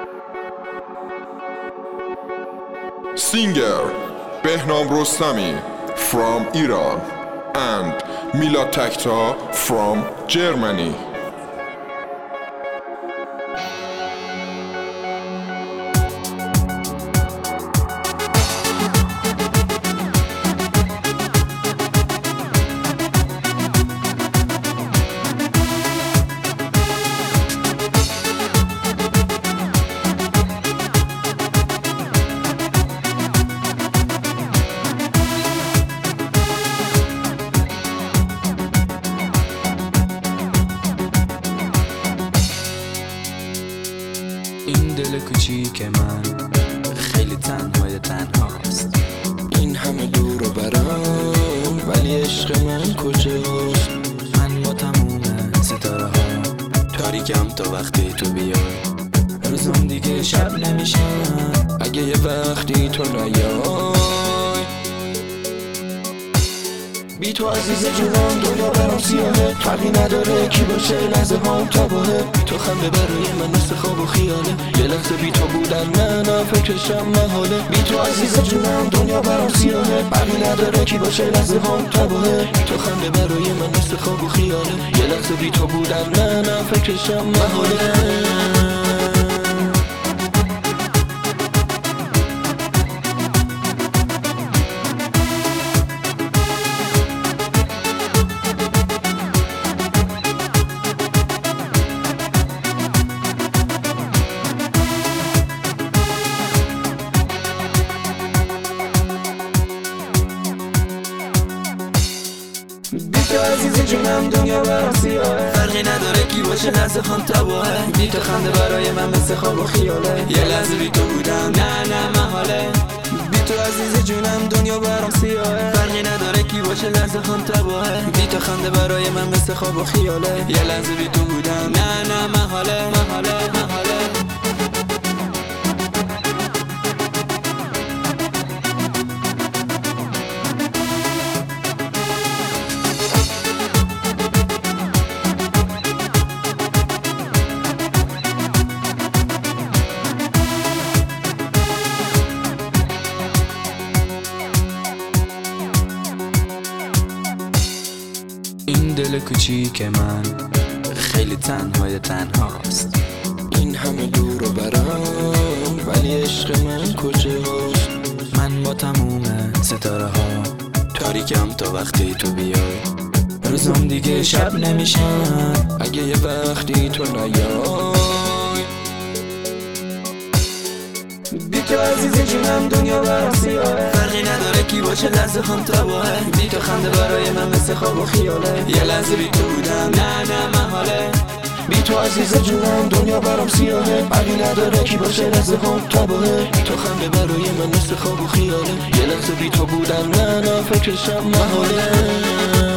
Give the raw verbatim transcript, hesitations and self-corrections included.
Singer Behnam Rostami from Iran and Milad Takta from Germany. این دل کوچیک من خیلی تنهای تنهاست، این همه دور و برام ولی عشق من کجاست؟ من با تموم ستاره ها تاریکم تا وقتی تو بیای، روزم دیگه شب نمیشن اگه یه وقتی تو نیای. بی تو عزیز جونم دنیا برام سیاهه، فرقی نداره کی باشه لحظه هام تباهه. تو خنده برای من مثل خواب و خیاله، یه لحظه بی تو بودن نه نه فکرشم محاله. بی تو عزیز جونم دنیا برام سیاهه، فرقی نداره کی باشه لحظه هام تباهه. تو خنده برای من مثل خواب و خیاله، یه لحظه بی تو بودن نه نه فکرشم محاله. بی تو عزیز جونم دنیا برام سیاهه، فرقی نداره کی باشه لحظه خان تباهه. بی تو خنده برای من مثل خواب و خیاله، یه لحظه بی تو بودم نه نه محاله. بی تو عزیز جونم دنیا برام سیاهه، فرقی نداره کی باشه لحظه خان تباهه. بی تو خنده برای من مثل خواب و خیاله، یه لحظه بی تو بودم نه نه محاله محاله محاله. این دل کوچیک من خیلی تنهای تنهاست، این همه دور و برام ولی عشق من کجاست؟ من با تموم ستاره ها تاریکم تا وقتی تو بیای، روزم دیگه شب نمیشن اگه یه وقتی تو نیای. بی تو عزیز جونم دنیا برام سیاهه، فرقی نداره کی باشه لحظه خان تباهه. بی تو خنده برای من مثل خواب و خیاله، یه لحظه بی تو بودم نه نه محاله. بی تو عزیز جونم دنیا برام سیاهه، فرقی نداره کی باشه لحظه خان تباهه. تو خنده برای من مثل خواب و خیاله، یه لحظه بی تو بودم نه نه فکرشم محاله.